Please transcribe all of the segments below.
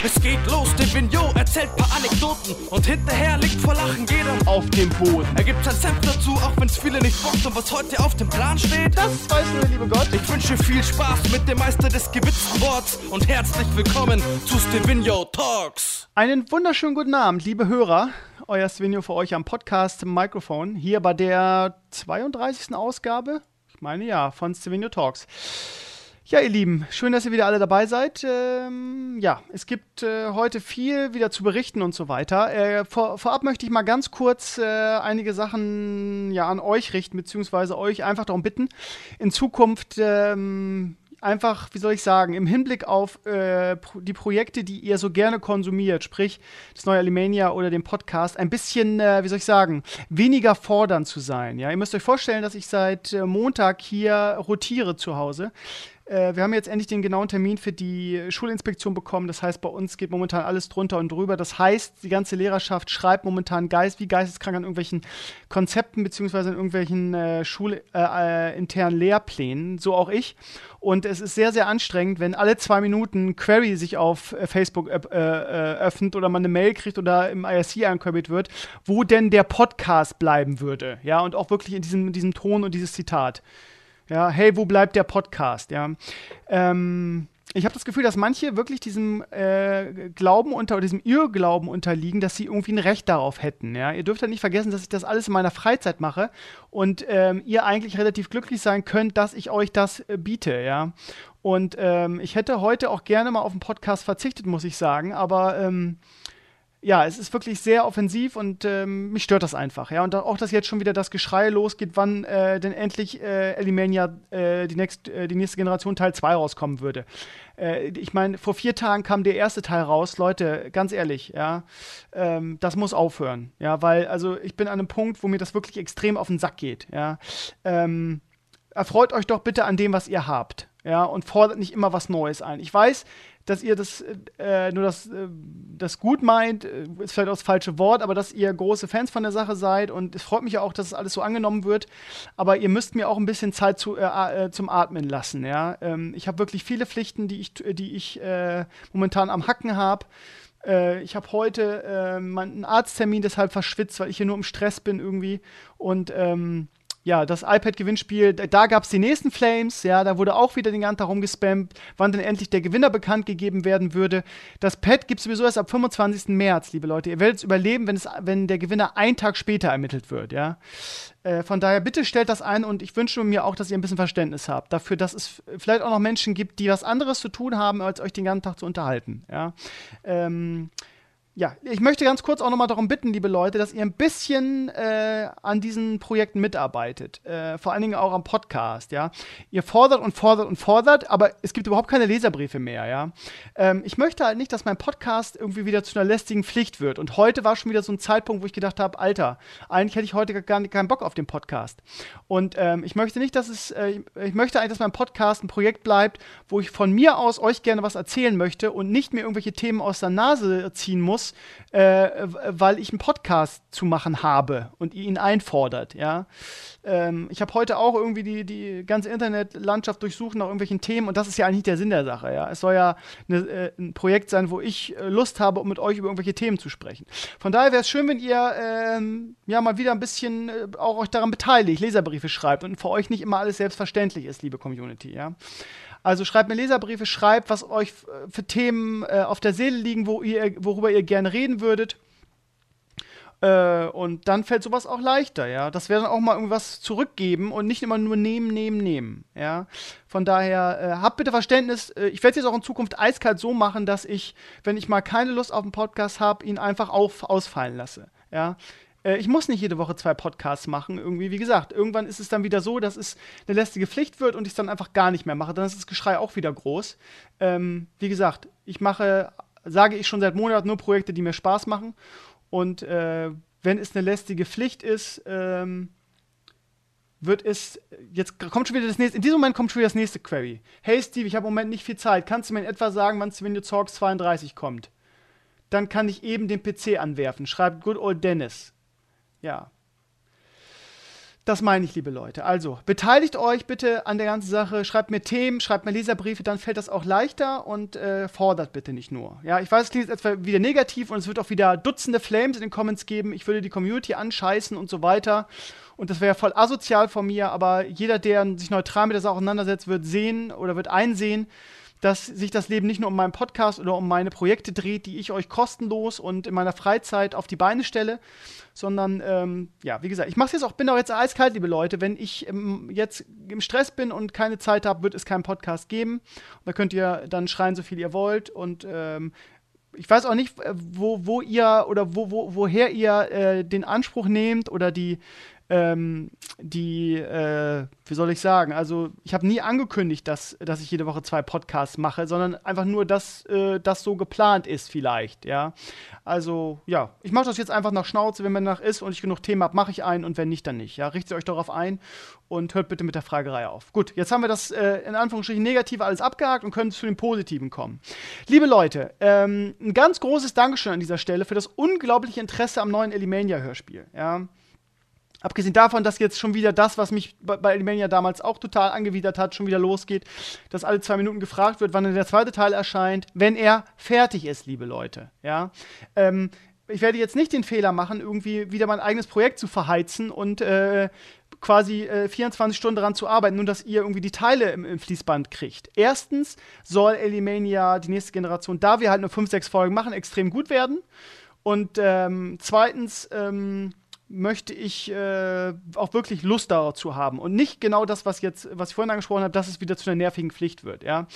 Es geht los, Stevenio erzählt paar Anekdoten und hinterher liegt vor Lachen jeder auf dem Boden. Er gibt sein Senf dazu, auch wenn's viele nicht bockt. Und was heute auf dem Plan steht, das weiß nur der liebe Gott. Ich wünsche viel Spaß mit dem Meister des gewitzten Worts und herzlich willkommen zu Stevenio Talks. Einen wunderschönen guten Abend, liebe Hörer. Euer Stevenio für euch am Podcast Mikrofon. Hier bei der 32. Ausgabe, ich meine ja, von Stevenio Talks. Ja, ihr Lieben, schön, dass ihr wieder alle dabei seid. Ja, es gibt heute viel wieder zu berichten und so weiter. Vorab möchte ich mal ganz kurz einige Sachen ja an euch richten, beziehungsweise euch einfach darum bitten, in Zukunft einfach, wie soll ich sagen, im Hinblick auf die Projekte, die ihr so gerne konsumiert, sprich das neue Alimania oder den Podcast, ein bisschen, wie soll ich sagen, weniger fordernd zu sein. Ja? Ihr müsst euch vorstellen, dass ich seit Montag hier rotiere zu Hause. Wir haben jetzt endlich den genauen Termin für die Schulinspektion bekommen. Das heißt, bei uns geht momentan alles drunter und drüber. Das heißt, die ganze Lehrerschaft schreibt momentan wie geisteskrank an irgendwelchen Konzepten beziehungsweise in irgendwelchen schulinternen Lehrplänen. So auch ich. Und es ist sehr, sehr anstrengend, wenn alle 2 Minuten Query sich auf Facebook öffnet oder man eine Mail kriegt oder im IRC angequeryt wird, wo denn der Podcast bleiben würde. Ja, und auch wirklich in diesem Ton und dieses Zitat. Ja, hey, wo bleibt der Podcast? Ja, ich habe das Gefühl, dass manche wirklich diesem diesem Irrglauben unterliegen, dass sie irgendwie ein Recht darauf hätten. Ja, ihr dürft ja nicht vergessen, dass ich das alles in meiner Freizeit mache und ihr eigentlich relativ glücklich sein könnt, dass ich euch das biete. Ja, und ich hätte heute auch gerne mal auf den Podcast verzichtet, muss ich sagen, aber ja, es ist wirklich sehr offensiv und mich stört das einfach. Ja? Und auch, dass jetzt schon wieder das Geschrei losgeht, wann denn endlich Alimania, die nächste Generation Teil 2 rauskommen würde. Ich meine, vor 4 Tagen kam der erste Teil raus. Leute, ganz ehrlich, ja, das muss aufhören. Ja, weil, also ich bin an einem Punkt, wo mir das wirklich extrem auf den Sack geht. Ja? Erfreut euch doch bitte an dem, was ihr habt. Ja, und fordert nicht immer was Neues ein. Ich weiß, dass ihr das gut meint, ist vielleicht auch das falsche Wort, aber dass ihr große Fans von der Sache seid und es freut mich ja auch, dass es alles so angenommen wird, aber ihr müsst mir auch ein bisschen Zeit zum Atmen lassen, ja. Ich habe wirklich viele Pflichten, die ich momentan am Hacken habe. Ich habe heute einen Arzttermin deshalb verschwitzt, weil ich hier nur im Stress bin irgendwie und ja, das iPad-Gewinnspiel, da gab es die nächsten Flames, ja, da wurde auch wieder den ganzen Tag rumgespammt, wann denn endlich der Gewinner bekannt gegeben werden würde. Das Pad gibt es sowieso erst ab 25. März, liebe Leute. Ihr werdet es überleben, wenn der Gewinner einen Tag später ermittelt wird, ja. Von daher, bitte stellt das ein und ich wünsche mir auch, dass ihr ein bisschen Verständnis habt dafür, dass es vielleicht auch noch Menschen gibt, die was anderes zu tun haben, als euch den ganzen Tag zu unterhalten, ja. Ja, ich möchte ganz kurz auch noch mal darum bitten, liebe Leute, dass ihr ein bisschen an diesen Projekten mitarbeitet. Vor allen Dingen auch am Podcast, ja. Ihr fordert und fordert und fordert, aber es gibt überhaupt keine Leserbriefe mehr, ja. Ich möchte halt nicht, dass mein Podcast irgendwie wieder zu einer lästigen Pflicht wird. Und heute war schon wieder so ein Zeitpunkt, wo ich gedacht habe, Alter, eigentlich hätte ich heute gar keinen Bock auf den Podcast. Und ich möchte nicht, ich möchte eigentlich, dass mein Podcast ein Projekt bleibt, wo ich von mir aus euch gerne was erzählen möchte und nicht mir irgendwelche Themen aus der Nase ziehen muss, weil ich einen Podcast zu machen habe und ihr ihn einfordert, ja. Ich habe heute auch irgendwie die ganze Internetlandschaft durchsucht nach irgendwelchen Themen und das ist ja eigentlich nicht der Sinn der Sache, ja. Es soll ja ein Projekt sein, wo ich Lust habe, um mit euch über irgendwelche Themen zu sprechen. Von daher wäre es schön, wenn ihr ja mal wieder ein bisschen auch euch daran beteiligt, Leserbriefe schreibt und für euch nicht immer alles selbstverständlich ist, liebe Community, ja. Also schreibt mir Leserbriefe, schreibt, was euch für Themen auf der Seele liegen, worüber ihr gerne reden würdet. Und dann fällt sowas auch leichter, ja. Das wäre dann auch mal irgendwas zurückgeben und nicht immer nur nehmen, ja. Von daher, habt bitte Verständnis. Ich werde es jetzt auch in Zukunft eiskalt so machen, dass ich, wenn ich mal keine Lust auf einen Podcast habe, ihn einfach ausfallen lasse, ja. Ich muss nicht jede Woche 2 Podcasts machen, irgendwie. Wie gesagt, irgendwann ist es dann wieder so, dass es eine lästige Pflicht wird und ich es dann einfach gar nicht mehr mache. Dann ist das Geschrei auch wieder groß. Wie gesagt, sage ich schon seit Monaten, nur Projekte, die mir Spaß machen. Und wenn es eine lästige Pflicht ist, in diesem Moment kommt schon wieder das nächste Query. Hey Steve, ich habe im Moment nicht viel Zeit. Kannst du mir in etwa sagen, wann Stevenio Talks 32 kommt? Dann kann ich eben den PC anwerfen. Schreibt Good Old Dennis. Ja. Das meine ich, liebe Leute. Also, beteiligt euch bitte an der ganzen Sache, schreibt mir Themen, schreibt mir Leserbriefe, dann fällt das auch leichter und fordert bitte nicht nur. Ja, ich weiß, es klingt jetzt wieder negativ und es wird auch wieder Dutzende Flames in den Comments geben. Ich würde die Community anscheißen und so weiter. Und das wäre voll asozial von mir, aber jeder, der sich neutral mit der Sache auseinandersetzt, wird sehen oder wird einsehen, dass sich das Leben nicht nur um meinen Podcast oder um meine Projekte dreht, die ich euch kostenlos und in meiner Freizeit auf die Beine stelle, sondern, ja, wie gesagt, ich mache es jetzt auch, bin auch jetzt eiskalt, liebe Leute. Wenn ich jetzt im Stress bin und keine Zeit habe, wird es keinen Podcast geben. Und da könnt ihr dann schreien, so viel ihr wollt. Und ich weiß auch nicht, wo ihr oder woher ihr den Anspruch nehmt oder wie soll ich sagen, also ich habe nie angekündigt, dass ich jede Woche 2 Podcasts mache, sondern einfach nur, dass das so geplant ist vielleicht, ja. Also, ja, ich mache das jetzt einfach nach Schnauze, wenn man nach ist und ich genug Themen habe, mache ich einen und wenn nicht, dann nicht, ja. Richtet euch darauf ein und hört bitte mit der Fragerei auf. Gut, jetzt haben wir das in Anführungsstrichen Negative alles abgehakt und können zu den Positiven kommen. Liebe Leute, ein ganz großes Dankeschön an dieser Stelle für das unglaubliche Interesse am neuen Elimania-Hörspiel, ja. Abgesehen davon, dass jetzt schon wieder das, was mich bei Elimania damals auch total angewidert hat, schon wieder losgeht, dass alle 2 Minuten gefragt wird, wann denn der zweite Teil erscheint, wenn er fertig ist, liebe Leute. Ja? Ich werde jetzt nicht den Fehler machen, irgendwie wieder mein eigenes Projekt zu verheizen und quasi 24 Stunden daran zu arbeiten, nur dass ihr irgendwie die Teile im Fließband kriegt. Erstens soll Elimania, die nächste Generation, da wir halt nur 5, 6 Folgen machen, extrem gut werden. Und zweitens möchte ich auch wirklich Lust dazu haben und nicht genau das, was ich vorhin angesprochen habe, dass es wieder zu einer nervigen Pflicht wird. Ja?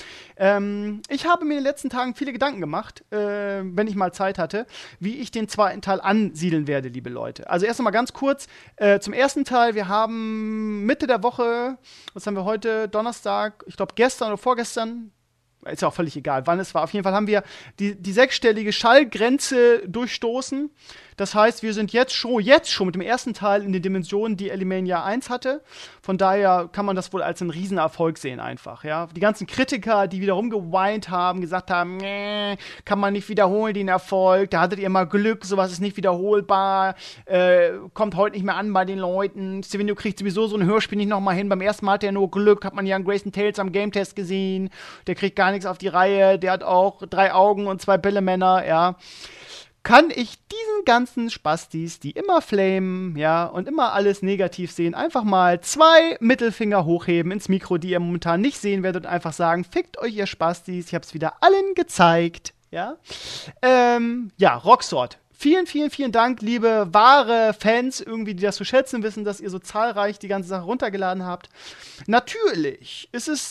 Ich habe mir in den letzten Tagen viele Gedanken gemacht, wenn ich mal Zeit hatte, wie ich den zweiten Teil ansiedeln werde, liebe Leute. Also erst noch mal ganz kurz zum ersten Teil. Wir haben Mitte der Woche, was haben wir heute, Donnerstag, ich glaube gestern oder vorgestern, ist ja auch völlig egal, wann es war. Auf jeden Fall haben wir die 6-stellige Schallgrenze durchstoßen. Das heißt, wir sind jetzt schon mit dem ersten Teil in den Dimensionen, die Elimania 1 hatte. Von daher kann man das wohl als einen Riesenerfolg sehen einfach, ja. Die ganzen Kritiker, die wiederum geweint haben, gesagt haben, nee, kann man nicht wiederholen, den Erfolg, da hattet ihr mal Glück, sowas ist nicht wiederholbar, kommt heute nicht mehr an bei den Leuten. Stevenio kriegt sowieso so ein Hörspiel nicht nochmal hin. Beim ersten Mal hat er nur Glück, hat man ja an Grayson Tales am Game Test gesehen. Der kriegt gar nichts auf die Reihe, der hat auch 3 Augen und 2 Bällemänner, ja. Kann ich diesen ganzen Spastis, die immer flamen, ja, und immer alles negativ sehen, einfach mal 2 Mittelfinger hochheben ins Mikro, die ihr momentan nicht sehen werdet, und einfach sagen, fickt euch, ihr Spastis, ich hab's wieder allen gezeigt, ja. Ja, Rocksword. Vielen, vielen, vielen Dank, liebe wahre Fans, irgendwie, die das zu schätzen wissen, dass ihr so zahlreich die ganze Sache runtergeladen habt. Natürlich ist es,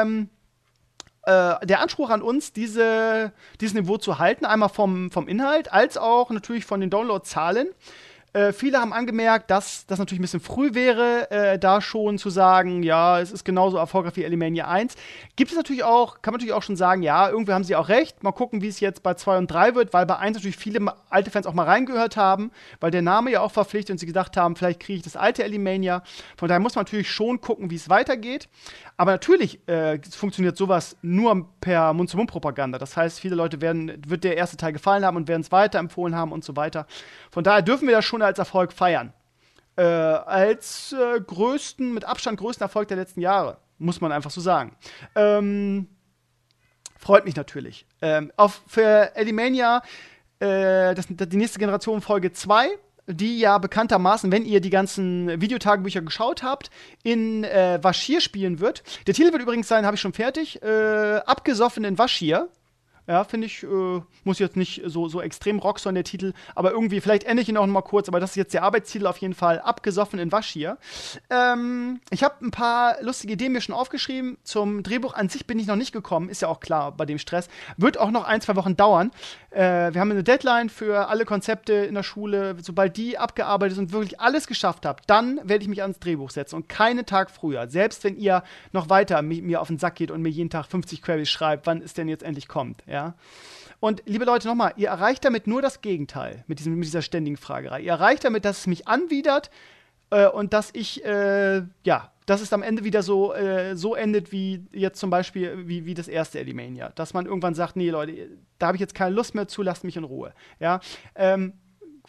der Anspruch an uns, dieses Niveau zu halten, einmal vom Inhalt, als auch natürlich von den Downloadzahlen. Viele haben angemerkt, dass das natürlich ein bisschen früh wäre, da schon zu sagen, ja, es ist genauso erfolgreich wie Elimania 1. Gibt es natürlich auch, kann man natürlich auch schon sagen, ja, irgendwie haben sie auch recht. Mal gucken, wie es jetzt bei 2 und 3 wird, weil bei 1 natürlich viele alte Fans auch mal reingehört haben, weil der Name ja auch verpflichtet und sie gedacht haben, vielleicht kriege ich das alte Elimania. Von daher muss man natürlich schon gucken, wie es weitergeht. Aber natürlich funktioniert sowas nur per Mund-zu-Mund-Propaganda. Das heißt, viele Leute wird der erste Teil gefallen haben und werden es weiterempfohlen haben und so weiter. Von daher dürfen wir das schon als Erfolg feiern. Als mit Abstand größten Erfolg der letzten Jahre, muss man einfach so sagen. Freut mich natürlich. Für Elimania, die nächste Generation Folge 2, die ja bekanntermaßen, wenn ihr die ganzen Videotagebücher geschaut habt, in Vaschir spielen wird. Der Titel wird übrigens sein, habe ich schon fertig, Abgesoffen in Vaschir. Ja, finde ich, muss jetzt nicht so extrem Rockstar der Titel, aber irgendwie, vielleicht ändere ich ihn auch noch mal kurz, aber das ist jetzt der Arbeitstitel auf jeden Fall, Abgesoffen in Vaschir. Ich habe ein paar lustige Ideen mir schon aufgeschrieben. Zum Drehbuch an sich bin ich noch nicht gekommen, ist ja auch klar bei dem Stress. Wird auch noch 1, 2 Wochen dauern. Wir haben eine Deadline für alle Konzepte in der Schule. Sobald die abgearbeitet sind und wirklich alles geschafft habt, dann werde ich mich ans Drehbuch setzen und keinen Tag früher. Selbst wenn ihr noch weiter mir auf den Sack geht und mir jeden Tag 50 Queries schreibt, wann es denn jetzt endlich kommt, ja. Und liebe Leute, nochmal, ihr erreicht damit nur das Gegenteil, mit dieser ständigen Fragerei. Ihr erreicht damit, dass es mich anwidert und dass dass es am Ende wieder so endet, wie jetzt zum Beispiel, wie das erste Elimania. Dass man irgendwann sagt, nee, Leute, da habe ich jetzt keine Lust mehr zu, lasst mich in Ruhe. Ja?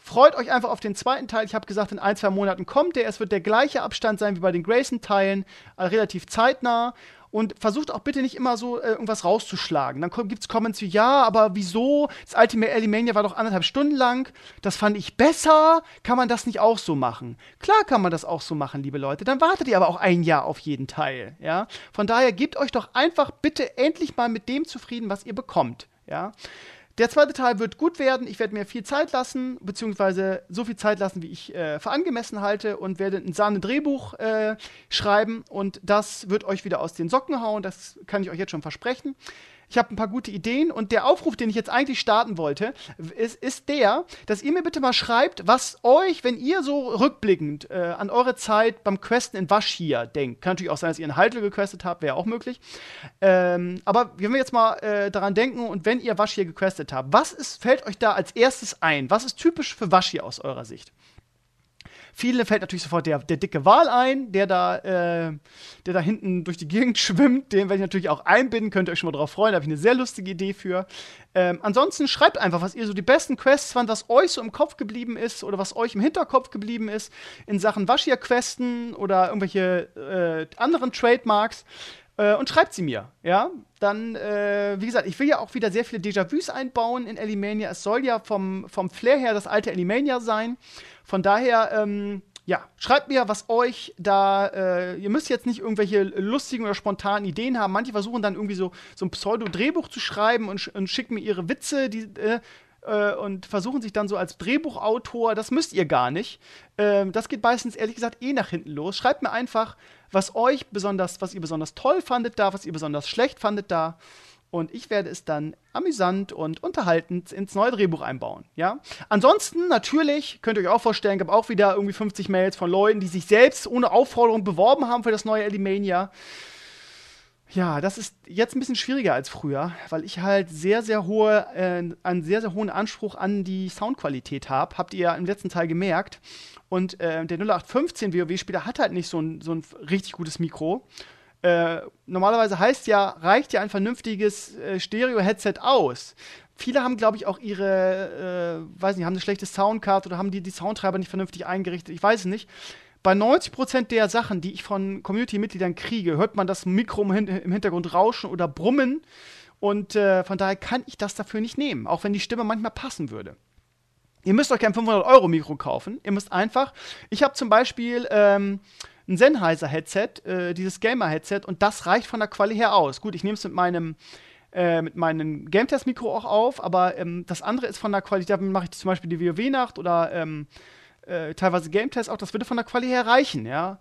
freut euch einfach auf den zweiten Teil. Ich habe gesagt, in 1-2 Monaten kommt der. Es wird der gleiche Abstand sein wie bei den Grayson-Teilen, relativ zeitnah. Und versucht auch bitte nicht immer so irgendwas rauszuschlagen. Dann gibt's Comments wie, ja, aber wieso? Das Ultimate Alimania war doch 1,5 Stunden lang. Das fand ich besser. Kann man das nicht auch so machen? Klar kann man das auch so machen, liebe Leute. Dann wartet ihr aber auch ein Jahr auf jeden Teil. Ja? Von daher gebt euch doch einfach bitte endlich mal mit dem zufrieden, was ihr bekommt. Ja? Der zweite Teil wird gut werden. Ich werde mir viel Zeit lassen, beziehungsweise so viel Zeit lassen, wie ich für angemessen halte, und werde ein Sahne-Drehbuch schreiben. Und das wird euch wieder aus den Socken hauen. Das kann ich euch jetzt schon versprechen. Ich habe ein paar gute Ideen, und der Aufruf, den ich jetzt eigentlich starten wollte, ist der, dass ihr mir bitte mal schreibt, was euch, wenn ihr so rückblickend an eure Zeit beim Questen in Vashj'ir denkt. Kann natürlich auch sein, dass ihr in Hytale gequestet habt, wäre auch möglich. Aber wenn wir jetzt mal daran denken, und wenn ihr Vashj'ir gequestet habt, fällt euch da als erstes ein? Was ist typisch für Vashj'ir aus eurer Sicht? Vielen fällt natürlich sofort der dicke Wal ein, der da hinten durch die Gegend schwimmt. Den werde ich natürlich auch einbinden, könnt ihr euch schon mal drauf freuen. Da habe ich eine sehr lustige Idee für. Ansonsten schreibt einfach, was ihr so die besten Quests fand, was euch so im Kopf geblieben ist oder was euch im Hinterkopf geblieben ist in Sachen Vashj'ir-Questen oder irgendwelche anderen Trademarks. Und schreibt sie mir, ja. Dann, wie gesagt, ich will ja auch wieder sehr viele Déjà-vus einbauen in Alimania. Es soll ja vom Flair her das alte Alimania sein. Von daher, ja, schreibt mir, was euch da, ihr müsst jetzt nicht irgendwelche lustigen oder spontanen Ideen haben. Manche versuchen dann irgendwie so ein Pseudo-Drehbuch zu schreiben und schicken mir ihre Witze, und versuchen sich dann so als Drehbuchautor. Das müsst ihr gar nicht. Das geht meistens, ehrlich gesagt, nach hinten los. Schreibt mir einfach, was ihr besonders toll fandet da, was ihr besonders schlecht fandet da. Und ich werde es dann amüsant und unterhaltend ins neue Drehbuch einbauen, ja. Ansonsten, natürlich, könnt ihr euch auch vorstellen, gab auch wieder irgendwie 50 Mails von Leuten, die sich selbst ohne Aufforderung beworben haben für das neue Alimania. Ja, das ist jetzt ein bisschen schwieriger als früher, weil ich halt einen sehr, sehr hohen Anspruch an die Soundqualität habe. Habt ihr ja im letzten Teil gemerkt. Und der 0815 WoW-Spieler hat halt nicht so ein richtig gutes Mikro. Normalerweise reicht ja ein vernünftiges Stereo-Headset aus. Viele haben, glaube ich, auch haben eine schlechte Soundcard oder haben die Soundtreiber nicht vernünftig eingerichtet. Ich weiß es nicht. Bei 90% der Sachen, die ich von Community-Mitgliedern kriege, hört man das Mikro im Hintergrund rauschen oder brummen. Und von daher kann ich das dafür nicht nehmen, auch wenn die Stimme manchmal passen würde. Ihr müsst euch kein 500-Euro-Mikro kaufen. Ihr müsst einfach, ich habe zum Beispiel ein Sennheiser-Headset, dieses Gamer-Headset, und das reicht von der Quali her aus. Gut, ich nehme es mit meinem GameTest-Mikro auch auf, aber das andere ist von der Qualität, damit mache ich zum Beispiel die WoW-Nacht oder teilweise Game-Tests auch, das würde von der Quali her reichen, ja.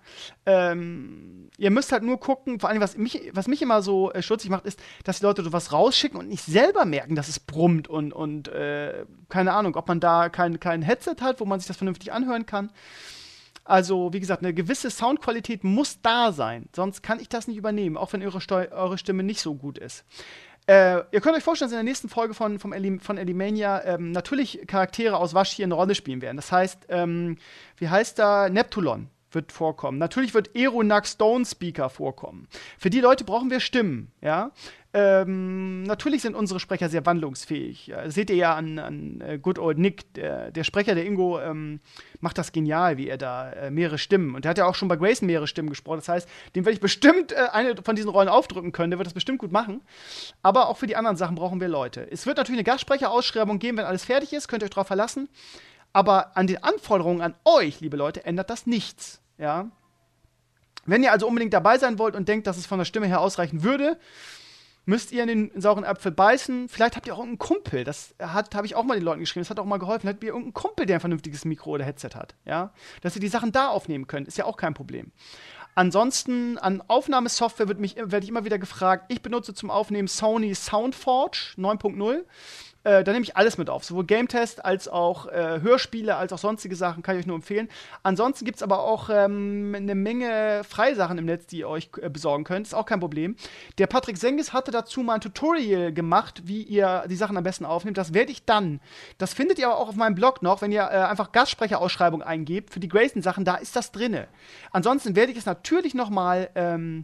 Ihr müsst halt nur gucken, vor allem, was mich immer so stutzig macht, ist, dass die Leute sowas rausschicken und nicht selber merken, dass es brummt und keine Ahnung, ob man da kein Headset hat, wo man sich das vernünftig anhören kann. Also, wie gesagt, eine gewisse Soundqualität muss da sein, sonst kann ich das nicht übernehmen, auch wenn eure Stimme nicht so gut ist. Ihr könnt euch vorstellen, dass in der nächsten Folge von Alimania natürlich Charaktere aus Vashj'ir eine Rolle spielen werden. Das heißt, wie heißt da? Neptulon wird vorkommen. Natürlich wird Eronax Stonespeaker vorkommen. Für die Leute brauchen wir Stimmen, ja. Natürlich sind unsere Sprecher sehr wandlungsfähig. Das seht ihr ja an Good Old Nick. Der Sprecher, der Ingo, macht das genial, wie er da mehrere Stimmen. Und der hat ja auch schon bei Grayson mehrere Stimmen gesprochen. Das heißt, dem werde ich bestimmt eine von diesen Rollen aufdrücken können. Der wird das bestimmt gut machen. Aber auch für die anderen Sachen brauchen wir Leute. Es wird natürlich eine Gastsprecherausschreibung geben, wenn alles fertig ist. Könnt ihr euch darauf verlassen. Aber an den Anforderungen an euch, liebe Leute, ändert das nichts. Ja? Wenn ihr also unbedingt dabei sein wollt und denkt, dass es von der Stimme her ausreichen würde, müsst ihr in den sauren Apfel beißen. Vielleicht habt ihr auch irgendeinen Kumpel. Das habe ich auch mal den Leuten geschrieben. Das hat auch mal geholfen. Habt ihr irgendeinen Kumpel, der ein vernünftiges Mikro oder Headset hat. Ja? Dass ihr die Sachen da aufnehmen könnt. Ist ja auch kein Problem. Ansonsten, an Aufnahmesoftware werde ich immer wieder gefragt. Ich benutze zum Aufnehmen Sony SoundForge 9.0. Da nehme ich alles mit auf, sowohl Game-Test als auch Hörspiele, als auch sonstige Sachen, kann ich euch nur empfehlen. Ansonsten gibt es aber auch eine Menge Freisachen im Netz, die ihr euch besorgen könnt, ist auch kein Problem. Der Patrick Sengis hatte dazu mal ein Tutorial gemacht, wie ihr die Sachen am besten aufnehmt. Das findet ihr aber auch auf meinem Blog noch, wenn ihr einfach Gastsprecherausschreibung eingebt für die Grayson-Sachen, da ist das drinne. Ansonsten werde ich es natürlich noch mal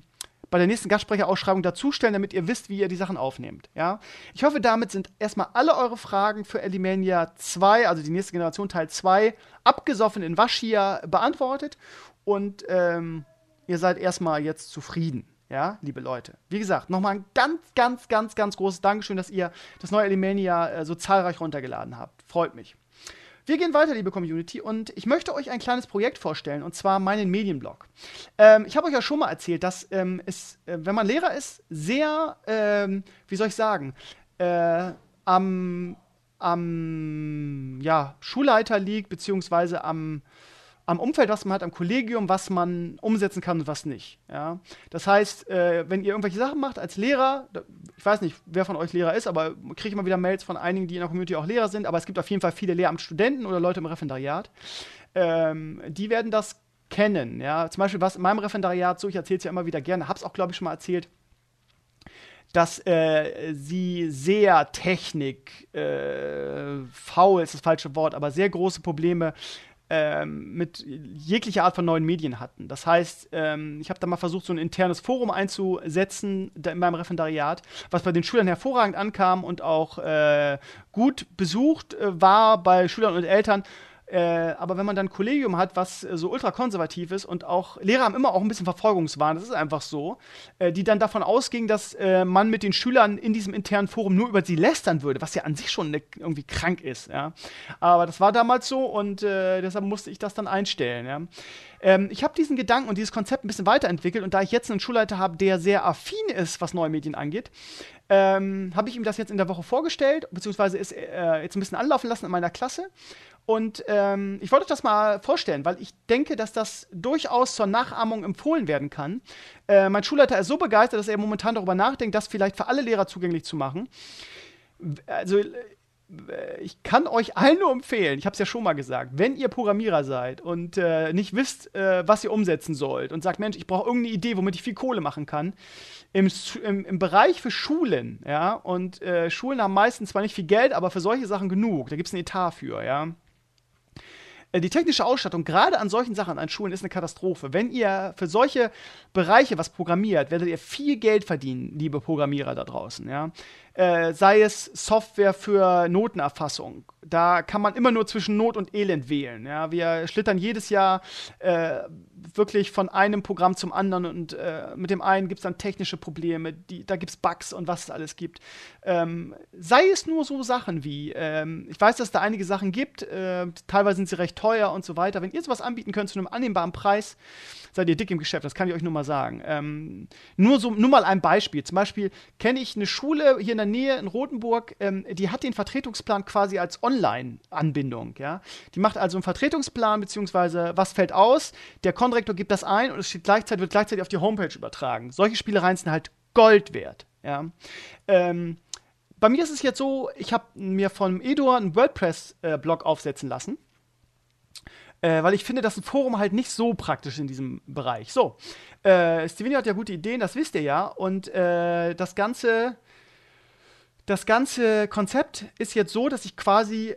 bei der nächsten Gastsprecherausschreibung dazustellen, damit ihr wisst, wie ihr die Sachen aufnehmt. Ja? Ich hoffe, damit sind erstmal alle eure Fragen für Alimania 2, also die nächste Generation Teil 2, abgesoffen in Wasch hier beantwortet. Und ihr seid erstmal jetzt zufrieden. Ja, liebe Leute. Wie gesagt, nochmal ein ganz großes Dankeschön, dass ihr das neue Alimania so zahlreich runtergeladen habt. Freut mich. Wir gehen weiter, liebe Community, und ich möchte euch ein kleines Projekt vorstellen, und zwar meinen Medienblog. Ich habe euch ja schon mal erzählt, dass es, wenn man Lehrer ist, sehr, wie soll ich sagen, am Schulleiter liegt, beziehungsweise am Umfeld, was man hat, am Kollegium, was man umsetzen kann und was nicht. Ja? Das heißt, wenn ihr irgendwelche Sachen macht als Lehrer, ich weiß nicht, wer von euch Lehrer ist, aber kriege ich immer wieder Mails von einigen, die in der Community auch Lehrer sind, aber es gibt auf jeden Fall viele Lehramtsstudenten oder Leute im Referendariat, die werden das kennen. Ja? Zum Beispiel, was in meinem Referendariat so, ich erzähle es ja immer wieder gerne, habe es auch, glaube ich, schon mal erzählt, dass sie sehr faul ist das falsche Wort, aber sehr große Probleme mit jeglicher Art von neuen Medien hatten. Das heißt, ich habe da mal versucht, so ein internes Forum einzusetzen in meinem Referendariat, was bei den Schülern hervorragend ankam und auch gut besucht war bei Schülern und Eltern. Aber wenn man dann ein Kollegium hat, was so ultrakonservativ ist und auch Lehrer haben immer auch ein bisschen Verfolgungswahn, das ist einfach so, die dann davon ausging, dass man mit den Schülern in diesem internen Forum nur über sie lästern würde, was ja an sich schon irgendwie krank ist. Ja? Aber das war damals so und deshalb musste ich das dann einstellen. Ja? Ich habe diesen Gedanken und dieses Konzept ein bisschen weiterentwickelt und da ich jetzt einen Schulleiter habe, der sehr affin ist, was neue Medien angeht, habe ich ihm das jetzt in der Woche vorgestellt, beziehungsweise ist jetzt ein bisschen anlaufen lassen in meiner Klasse. Und ich wollte euch das mal vorstellen, weil ich denke, dass das durchaus zur Nachahmung empfohlen werden kann. Mein Schulleiter ist so begeistert, dass er momentan darüber nachdenkt, das vielleicht für alle Lehrer zugänglich zu machen. Also ich kann euch allen nur empfehlen, ich habe es ja schon mal gesagt, wenn ihr Programmierer seid und nicht wisst, was ihr umsetzen sollt und sagt, Mensch, ich brauche irgendeine Idee, womit ich viel Kohle machen kann, im Bereich für Schulen, ja, und Schulen haben meistens zwar nicht viel Geld, aber für solche Sachen genug, da gibt es einen Etat für, ja. Die technische Ausstattung, gerade an solchen Sachen an Schulen, ist eine Katastrophe. Wenn ihr für solche Bereiche was programmiert, werdet ihr viel Geld verdienen, liebe Programmierer da draußen. Ja? Sei es Software für Notenerfassung. Da kann man immer nur zwischen Not und Elend wählen. Ja? Wir schlittern jedes Jahr wirklich von einem Programm zum anderen und mit dem einen gibt es dann technische Probleme, da gibt es Bugs und was es alles gibt. Sei es nur so Sachen wie, ich weiß, dass es da einige Sachen gibt, teilweise sind sie recht teuer und so weiter. Wenn ihr sowas anbieten könnt zu einem annehmbaren Preis, seid ihr dick im Geschäft, das kann ich euch nur mal sagen. Nur mal ein Beispiel. Zum Beispiel kenne ich eine Schule hier in der Nähe in Rothenburg, die hat den Vertretungsplan quasi als Online-Anbindung. Ja? Die macht also einen Vertretungsplan, beziehungsweise was fällt aus, der Konrektor gibt das ein und es steht wird gleichzeitig auf die Homepage übertragen. Solche Spielereien sind halt Gold wert. Ja? Bei mir ist es jetzt so, ich habe mir von Eduard einen WordPress-Blog aufsetzen lassen. Weil ich finde, dass ein Forum halt nicht so praktisch in diesem Bereich. So, Stevenio hat ja gute Ideen, das wisst ihr ja. Und das ganze Konzept ist jetzt so, dass ich quasi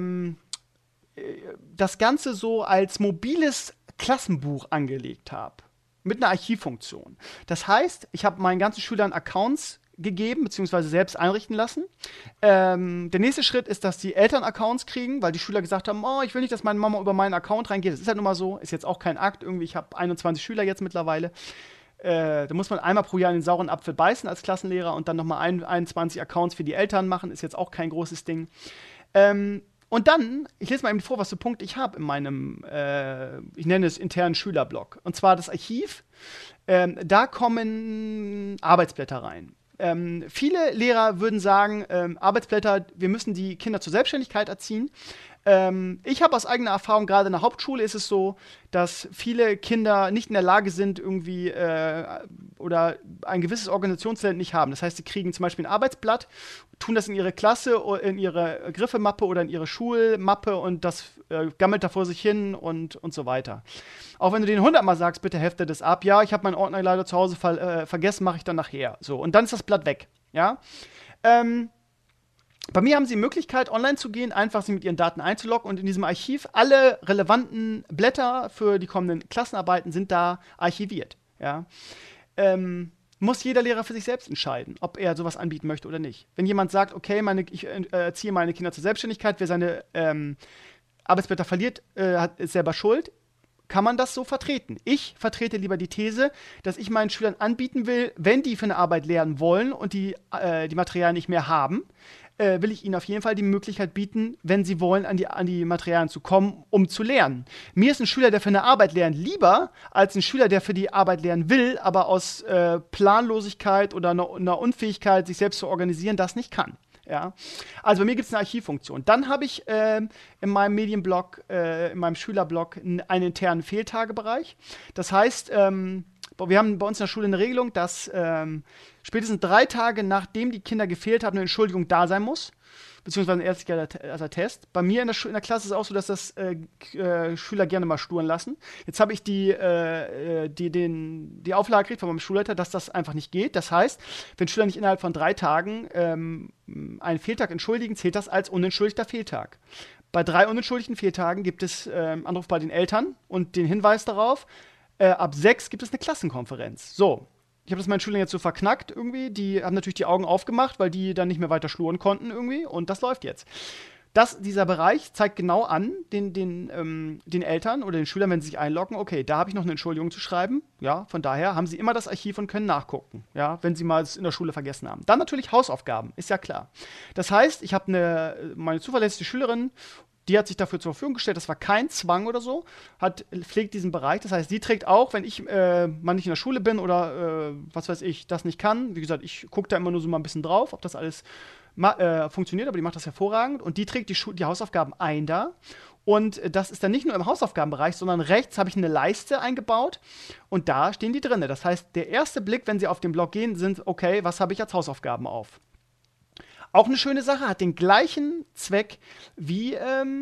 das Ganze so als mobiles Klassenbuch angelegt habe. Mit einer Archivfunktion. Das heißt, ich habe meinen ganzen Schülern Accounts gegeben, beziehungsweise selbst einrichten lassen. Der nächste Schritt ist, dass die Eltern Accounts kriegen, weil die Schüler gesagt haben, oh, ich will nicht, dass meine Mama über meinen Account reingeht. Das ist halt nun mal so, ist jetzt auch kein Akt. Irgendwie, ich habe 21 Schüler jetzt mittlerweile. Da muss man einmal pro Jahr in den sauren Apfel beißen als Klassenlehrer und dann nochmal 21 Accounts für die Eltern machen. Ist jetzt auch kein großes Ding. Und dann, ich lese mal eben vor, was für Punkte ich habe in meinem, ich nenne es internen Schülerblog. Und zwar das Archiv. Da kommen Arbeitsblätter rein. Viele Lehrer würden sagen, Arbeitsblätter, wir müssen die Kinder zur Selbstständigkeit erziehen. Ich habe aus eigener Erfahrung, gerade in der Hauptschule ist es so, dass viele Kinder nicht in der Lage sind, irgendwie oder ein gewisses Organisationstalent nicht haben. Das heißt, sie kriegen zum Beispiel ein Arbeitsblatt, tun das in ihre Klasse, in ihre Griffemappe oder in ihre Schulmappe und das gammelt da vor sich hin und so weiter. Auch wenn du denen 100-mal sagst, bitte hefte das ab. Ja, ich habe meinen Ordner leider zu Hause vergessen, mache ich dann nachher. So, und dann ist das Blatt weg. Ja. Bei mir haben sie die Möglichkeit, online zu gehen, einfach sie mit ihren Daten einzuloggen und in diesem Archiv alle relevanten Blätter für die kommenden Klassenarbeiten sind da archiviert. Ja. muss jeder Lehrer für sich selbst entscheiden, ob er sowas anbieten möchte oder nicht. Wenn jemand sagt, okay, ich erziehe meine Kinder zur Selbstständigkeit, wer seine Arbeitsblätter verliert, ist selber schuld, kann man das so vertreten. Ich vertrete lieber die These, dass ich meinen Schülern anbieten will, wenn die für eine Arbeit lernen wollen und die Materialien nicht mehr haben, will ich ihnen auf jeden Fall die Möglichkeit bieten, wenn sie wollen, an die Materialien zu kommen, um zu lernen. Mir ist ein Schüler, der für eine Arbeit lernt, lieber als ein Schüler, der für die Arbeit lernen will, aber aus Planlosigkeit oder einer Unfähigkeit, sich selbst zu organisieren, das nicht kann. Ja. Also bei mir gibt es eine Archivfunktion. Dann habe ich in meinem Medienblog, in meinem Schülerblog einen internen Fehltagebereich. Das heißt, wir haben bei uns in der Schule eine Regelung, dass spätestens 3 Tage, nachdem die Kinder gefehlt haben, eine Entschuldigung da sein muss, beziehungsweise ein ärztlicher Test. Bei mir in der Klasse ist es auch so, dass das Schüler gerne mal sturen lassen. Jetzt habe ich die Auflage gekriegt von meinem Schulleiter, dass das einfach nicht geht. Das heißt, wenn Schüler nicht innerhalb von 3 Tagen einen Fehltag entschuldigen, zählt das als unentschuldigter Fehltag. Bei 3 unentschuldigten Fehltagen gibt es Anruf bei den Eltern und den Hinweis darauf, ab 6 gibt es eine Klassenkonferenz. So, ich habe das meinen Schülern jetzt so verknackt irgendwie. Die haben natürlich die Augen aufgemacht, weil die dann nicht mehr weiter schluren konnten irgendwie. Und das läuft jetzt. Dieser Bereich zeigt genau an den Eltern oder den Schülern, wenn sie sich einloggen, okay, da habe ich noch eine Entschuldigung zu schreiben. Ja, von daher haben sie immer das Archiv und können nachgucken, ja, wenn sie mal es in der Schule vergessen haben. Dann natürlich Hausaufgaben, ist ja klar. Das heißt, ich habe meine zuverlässige Schülerin, die hat sich dafür zur Verfügung gestellt, das war kein Zwang oder so, pflegt diesen Bereich. Das heißt, sie trägt auch, wenn ich mal nicht in der Schule bin oder was weiß ich, das nicht kann. Wie gesagt, ich gucke da immer nur so mal ein bisschen drauf, ob das alles funktioniert, aber die macht das hervorragend. Und die trägt die Hausaufgaben ein da. Und das ist dann nicht nur im Hausaufgabenbereich, sondern rechts habe ich eine Leiste eingebaut und da stehen die drin. Das heißt, der erste Blick, wenn Sie auf den Blog gehen, sind, okay, was habe ich als Hausaufgaben auf? Auch eine schöne Sache, hat den gleichen Zweck wie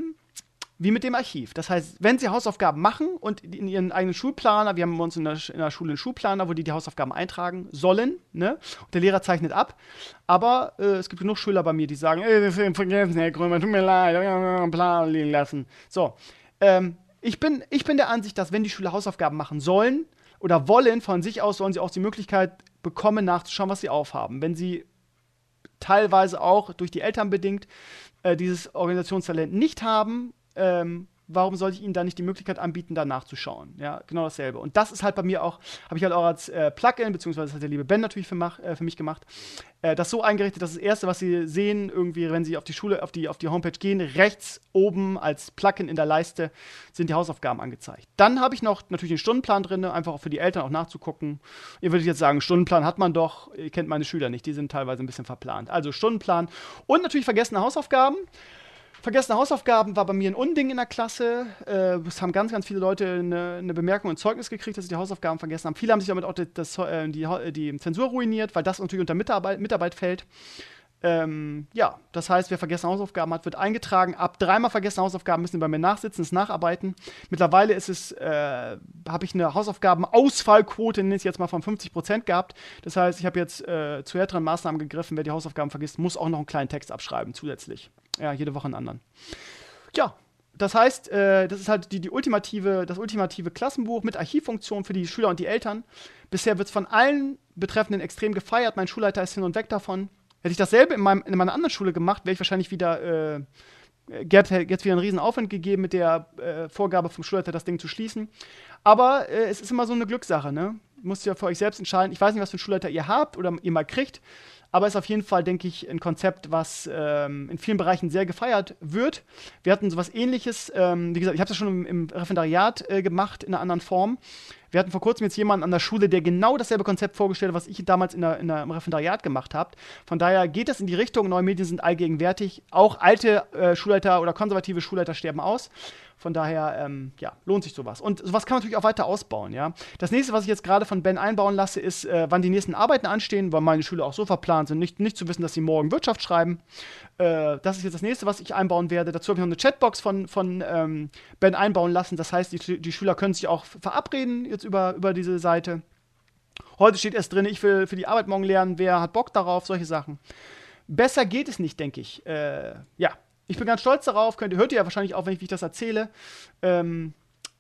mit dem Archiv. Das heißt, wenn Sie Hausaufgaben machen und in Ihren eigenen Schulplaner, wir haben bei uns in der Schule einen Schulplaner, wo die Hausaufgaben eintragen sollen, ne? Und der Lehrer zeichnet ab. Aber es gibt genug Schüler bei mir, die sagen, das ist vergessen, Herr Krömer, tut mir leid, Plan liegen lassen. So, ich bin der Ansicht, dass wenn die Schüler Hausaufgaben machen sollen oder wollen, von sich aus sollen sie auch die Möglichkeit bekommen, nachzuschauen, was sie aufhaben. Wenn sie teilweise auch durch die Eltern bedingt dieses Organisationstalent nicht haben, warum sollte ich ihnen da nicht die Möglichkeit anbieten, da nachzuschauen? Ja, genau dasselbe. Und das ist halt bei mir auch, habe ich halt auch als Plugin, beziehungsweise das hat der liebe Ben natürlich für mich gemacht, das so eingerichtet, dass das Erste, was Sie sehen, irgendwie, wenn Sie auf die Schule, auf die Homepage gehen, rechts oben als Plugin in der Leiste sind die Hausaufgaben angezeigt. Dann habe ich noch natürlich den Stundenplan drin, einfach auch für die Eltern auch nachzugucken. Ihr würdet jetzt sagen, Stundenplan hat man doch, ihr kennt meine Schüler nicht, die sind teilweise ein bisschen verplant. Also Stundenplan und natürlich vergessene Hausaufgaben. Vergessene Hausaufgaben war bei mir ein Unding in der Klasse. Es haben ganz, ganz viele Leute eine Bemerkung und Zeugnis gekriegt, dass sie die Hausaufgaben vergessen haben. Viele haben sich damit auch die Zensur ruiniert, weil das natürlich unter Mitarbeit fällt. Ja, das heißt, wer vergessene Hausaufgaben hat, wird eingetragen. Ab 3-mal vergessene Hausaufgaben müssen sie bei mir nachsitzen, es nacharbeiten. Mittlerweile habe ich eine Hausaufgabenausfallquote, nenne ich jetzt mal, von 50% gehabt. Das heißt, ich habe jetzt zu härteren Maßnahmen gegriffen. Wer die Hausaufgaben vergisst, muss auch noch einen kleinen Text abschreiben zusätzlich. Ja, jede Woche einen anderen. Ja, das heißt, das ist halt das ultimative Klassenbuch mit Archivfunktion für die Schüler und die Eltern. Bisher wird es von allen Betreffenden extrem gefeiert. Mein Schulleiter ist hin und weg davon. Hätte ich dasselbe in meiner anderen Schule gemacht, wäre ich wahrscheinlich wieder, hätte jetzt wieder einen riesen Aufwand gegeben mit der Vorgabe vom Schulleiter, das Ding zu schließen. Aber es ist immer so eine Glückssache, ne? Müsst ihr für euch selbst entscheiden. Ich weiß nicht, was für einen Schulleiter ihr habt oder ihr mal kriegt, aber es ist auf jeden Fall, denke ich, ein Konzept, was in vielen Bereichen sehr gefeiert wird. Wir hatten sowas Ähnliches, wie gesagt, ich habe das schon im Referendariat gemacht, in einer anderen Form. Wir hatten vor kurzem jetzt jemanden an der Schule, der genau dasselbe Konzept vorgestellt hat, was ich damals im Referendariat gemacht habe. Von daher geht das in die Richtung, neue Medien sind allgegenwärtig. Auch alte Schulleiter oder konservative Schulleiter sterben aus. Von daher, ja, lohnt sich sowas. Und sowas kann man natürlich auch weiter ausbauen, ja. Das nächste, was ich jetzt gerade von Ben einbauen lasse, ist, wann die nächsten Arbeiten anstehen, weil meine Schüler auch so verplant sind, nicht zu wissen, dass sie morgen Wirtschaft schreiben. Das ist jetzt das nächste, was ich einbauen werde. Dazu habe ich noch eine Chatbox von Ben einbauen lassen. Das heißt, die Schüler können sich auch verabreden jetzt über diese Seite. Heute steht erst drin, ich will für die Arbeit morgen lernen, wer hat Bock darauf, solche Sachen. Besser geht es nicht, denke ich. Ja. Ich bin ganz stolz darauf, hört ihr ja wahrscheinlich auch, wenn ich das erzähle.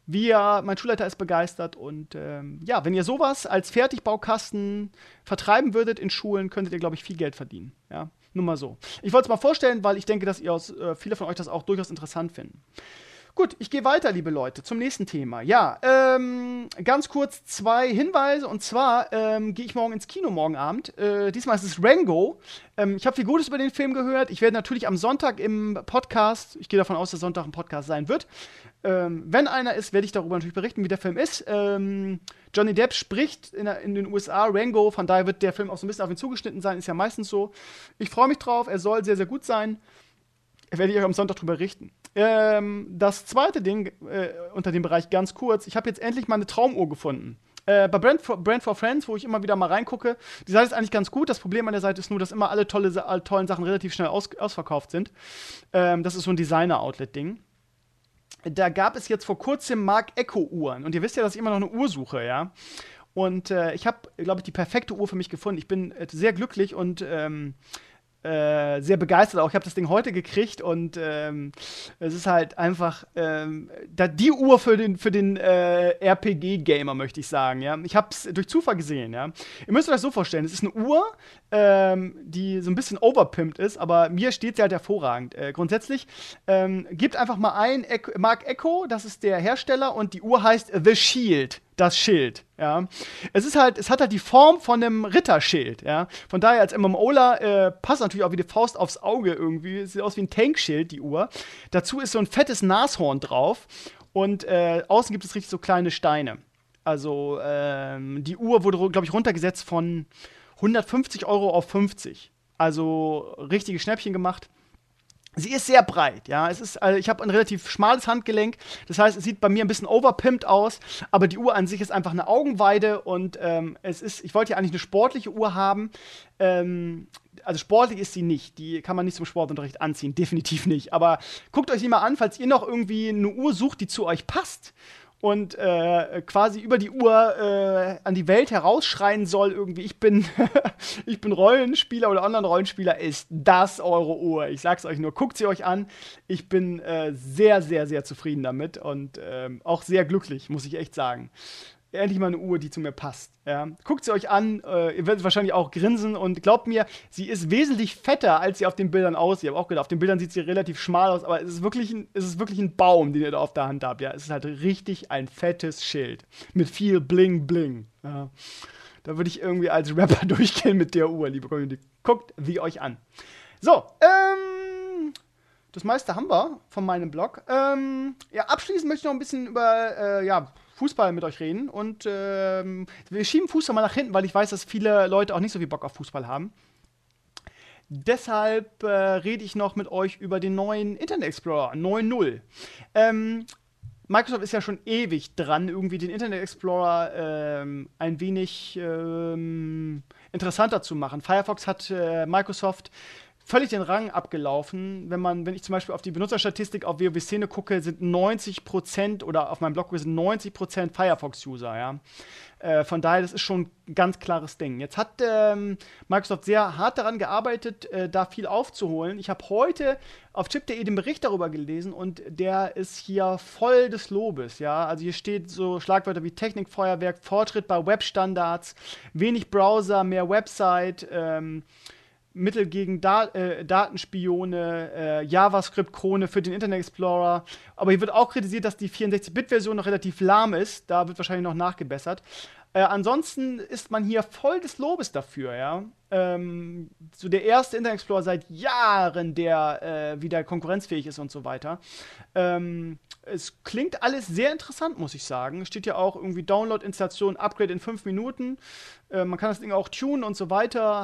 Mein Schulleiter ist begeistert und ja, wenn ihr sowas als Fertigbaukasten vertreiben würdet in Schulen, könntet ihr, glaube ich, viel Geld verdienen. Ja, nur mal so. Ich wollte es mal vorstellen, weil ich denke, dass viele von euch das auch durchaus interessant finden. Gut, ich gehe weiter, liebe Leute, zum nächsten Thema. Ja, ganz kurz 2 Hinweise. Und zwar gehe ich morgen ins Kino, morgen Abend. Diesmal ist es Rango. Ich habe viel Gutes über den Film gehört. Ich werde natürlich am Sonntag im Podcast, ich gehe davon aus, dass Sonntag ein Podcast sein wird. Wenn einer ist, werde ich darüber natürlich berichten, wie der Film ist. Johnny Depp spricht in den USA Rango, von daher wird der Film auch so ein bisschen auf ihn zugeschnitten sein, ist ja meistens so. Ich freue mich drauf, er soll sehr, sehr gut sein. Werde ich euch am Sonntag drüber berichten. Das zweite Ding unter dem Bereich ganz kurz. Ich habe jetzt endlich mal eine Traumuhr gefunden. Bei Brand for Friends, wo ich immer wieder mal reingucke. Die Seite ist eigentlich ganz gut. Das Problem an der Seite ist nur, dass immer alle tollen Sachen relativ schnell ausverkauft sind. Das ist so ein Designer-Outlet-Ding. Da gab es jetzt vor kurzem Marc Ecko-Uhren. Und ihr wisst ja, dass ich immer noch eine Uhr suche, ja. Und ich habe, glaube ich, die perfekte Uhr für mich gefunden. Ich bin sehr glücklich und sehr begeistert auch. Ich habe das Ding heute gekriegt und es ist halt einfach die Uhr für den RPG-Gamer, möchte ich sagen. Ja? Ich habe es durch Zufall gesehen. Ja? Ihr müsst euch das so vorstellen, es ist eine Uhr, die so ein bisschen overpimpt ist, aber mir steht sie halt hervorragend. Grundsätzlich gebt einfach mal ein Marc Ecko, das ist der Hersteller, und die Uhr heißt The Shield. Das Schild, ja. Es hat halt die Form von einem Ritterschild, ja. Von daher als MMOler passt natürlich auch wie die Faust aufs Auge irgendwie. Es sieht aus wie ein Tankschild, die Uhr. Dazu ist so ein fettes Nashorn drauf und außen gibt es richtig so kleine Steine. Also die Uhr wurde, glaube ich, runtergesetzt von 150 € auf 50. Also richtige Schnäppchen gemacht. Sie ist sehr breit, ja. Ich habe ein relativ schmales Handgelenk. Das heißt, es sieht bei mir ein bisschen overpimpt aus. Aber die Uhr an sich ist einfach eine Augenweide. Und ich wollte ja eigentlich eine sportliche Uhr haben. Also sportlich ist sie nicht. Die kann man nicht zum Sportunterricht anziehen. Definitiv nicht. Aber guckt euch die mal an, falls ihr noch irgendwie eine Uhr sucht, die zu euch passt. Und quasi über die Uhr an die Welt herausschreien soll, irgendwie, ich bin Rollenspieler oder Online-Rollenspieler, ist das eure Uhr. Ich sag's euch nur, guckt sie euch an. Ich bin sehr, sehr, sehr zufrieden damit und auch sehr glücklich, muss ich echt sagen. Endlich mal eine Uhr, die zu mir passt. Ja. Guckt sie euch an, ihr werdet wahrscheinlich auch grinsen und glaubt mir, sie ist wesentlich fetter, als sie auf den Bildern aussieht. Ich habe auch gedacht, auf den Bildern sieht sie relativ schmal aus, aber es ist wirklich ein Baum, den ihr da auf der Hand habt. Ja. Es ist halt richtig ein fettes Schild mit viel Bling Bling. Ja. Da würde ich irgendwie als Rapper durchgehen mit der Uhr, liebe Community. Guckt sie euch an. So, das meiste haben wir von meinem Blog. Ja, abschließend möchte ich noch ein bisschen über Fußball mit euch reden. Und wir schieben Fußball mal nach hinten, weil ich weiß, dass viele Leute auch nicht so viel Bock auf Fußball haben. Deshalb rede ich noch mit euch über den neuen Internet Explorer 9.0. Microsoft ist ja schon ewig dran, irgendwie den Internet Explorer ein wenig interessanter zu machen. Firefox hat Microsoft völlig den Rang abgelaufen. Wenn ich zum Beispiel auf die Benutzerstatistik auf WoW-Szene gucke, sind 90% oder auf meinem Blog sind 90% Firefox-User, ja. Von daher, das ist schon ein ganz klares Ding. Jetzt hat Microsoft sehr hart daran gearbeitet, da viel aufzuholen. Ich habe heute auf chip.de den Bericht darüber gelesen und der ist hier voll des Lobes, ja. Also hier steht so Schlagwörter wie Technikfeuerwerk, Fortschritt bei Webstandards, wenig Browser, mehr Website, Mittel gegen Datenspione, JavaScript-Krone für den Internet Explorer. Aber hier wird auch kritisiert, dass die 64-Bit-Version noch relativ lahm ist. Da wird wahrscheinlich noch nachgebessert. Ansonsten ist man hier voll des Lobes dafür, ja. So der erste Internet Explorer seit Jahren, der wieder konkurrenzfähig ist und so weiter. Es klingt alles sehr interessant, muss ich sagen. Es steht ja auch irgendwie Download, Installation, Upgrade in 5 Minuten. Man kann das Ding auch tunen und so weiter.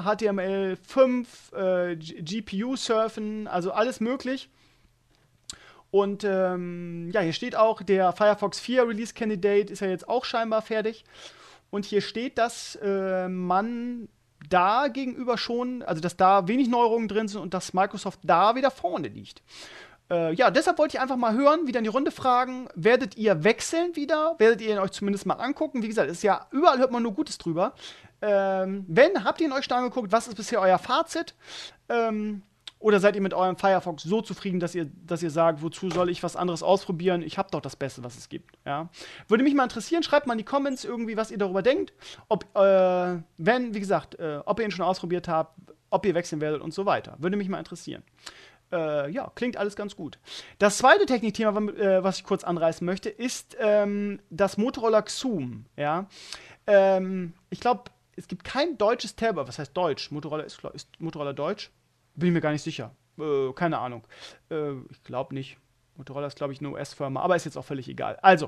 HTML5, GPU surfen, also alles möglich. Und hier steht auch, der Firefox 4 Release Candidate ist ja jetzt auch scheinbar fertig. Und hier steht, dass man da gegenüber schon, also dass da wenig Neuerungen drin sind und dass Microsoft da wieder vorne liegt. Deshalb wollte ich einfach mal hören, wieder in die Runde fragen, werdet ihr wechseln wieder? Werdet ihr ihn euch zumindest mal angucken? Wie gesagt, ist ja, überall hört man nur Gutes drüber. Habt ihr ihn euch schon angeguckt? Was ist bisher euer Fazit? Oder seid ihr mit eurem Firefox so zufrieden, dass ihr sagt, wozu soll ich was anderes ausprobieren? Ich habe doch das Beste, was es gibt. Ja? Würde mich mal interessieren, schreibt mal in die Comments irgendwie, was ihr darüber denkt. Ob, wie gesagt, ob ihr ihn schon ausprobiert habt, ob ihr wechseln werdet und so weiter. Würde mich mal interessieren. Ja, klingt alles ganz gut. Das zweite Technikthema, was ich kurz anreißen möchte, ist das Motorola Xoom. Ja? Ich glaube, es gibt kein deutsches Tablet. Was heißt Deutsch? Ist Motorola Deutsch? Bin ich mir gar nicht sicher. Keine Ahnung. Ich glaube nicht. Motorola ist, glaube ich, eine US-Firma, aber ist jetzt auch völlig egal. Also,